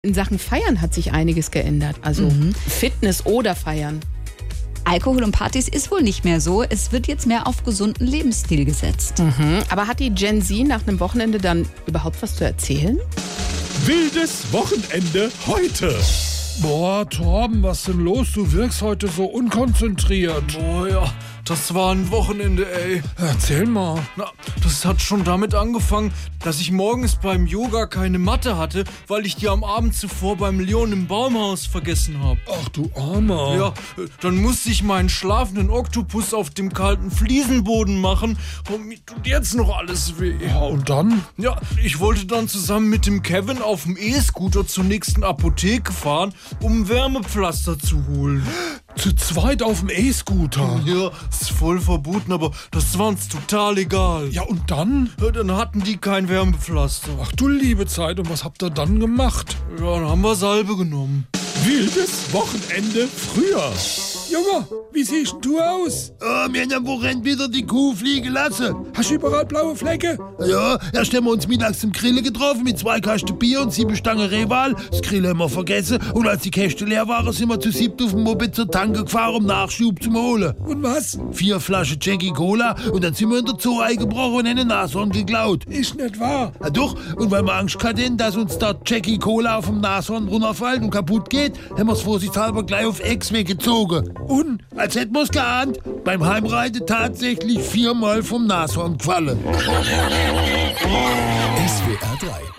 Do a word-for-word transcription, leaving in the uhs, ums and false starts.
In Sachen Feiern hat sich einiges geändert. Also mhm. Fitness oder Feiern. Alkohol und Partys ist wohl nicht mehr so. Es wird jetzt mehr auf gesunden Lebensstil gesetzt. Mhm. Aber hat die Gen Z nach einem Wochenende dann überhaupt was zu erzählen? Wildes Wochenende heute. Boah, Torben, was ist denn los? Du wirkst heute so unkonzentriert. Boah, ja, das war ein Wochenende, ey. Erzähl mal. Na, das hat schon damit angefangen, dass ich morgens beim Yoga keine Matte hatte, weil ich die am Abend zuvor beim Leon im Baumhaus vergessen habe. Ach du Armer. Ja, dann musste ich meinen schlafenden Oktopus auf dem kalten Fliesenboden machen und mir tut jetzt noch alles weh. Ja, und dann? Ja, ich wollte dann zusammen mit dem Kevin auf dem E-Scooter zur nächsten Apotheke fahren, um Wärmepflaster zu holen. Zu zweit auf dem E-Scooter? Ja, ist voll verboten, aber das war uns total egal. Ja, und dann? Ja, dann hatten die kein Wärmepflaster. Ach du liebe Zeit, und was habt ihr dann gemacht? Ja, dann haben wir Salbe genommen. Wildes Wochenende früher. Junge, wie siehst du aus? Oh, wir haben am Wochenende wieder die Kuh fliegen lassen. Hast du überall blaue Flecke? Ja, erst haben wir uns mittags zum Grillen getroffen mit zwei Kasten Bier und sieben Stangen Rehwal. Das Grillen haben wir vergessen und als die Kästen leer waren, sind wir zu siebt auf dem Moped zur Tanke gefahren, um Nachschub zu holen. Und was? Vier Flaschen Jackie Cola und dann sind wir in der Zoo eingebrochen und haben einen Nashorn geklaut. Ist nicht wahr. Ja, doch, und weil wir Angst hatten, dass uns da Jackie Cola auf dem Nashorn runterfällt und kaputt geht, haben wir es vorsichtshalber gleich auf Ex weggezogen. Und? Als hätten wir es geahnt, beim Heimreiten tatsächlich viermal vom Nashorn gefallen. S W R drei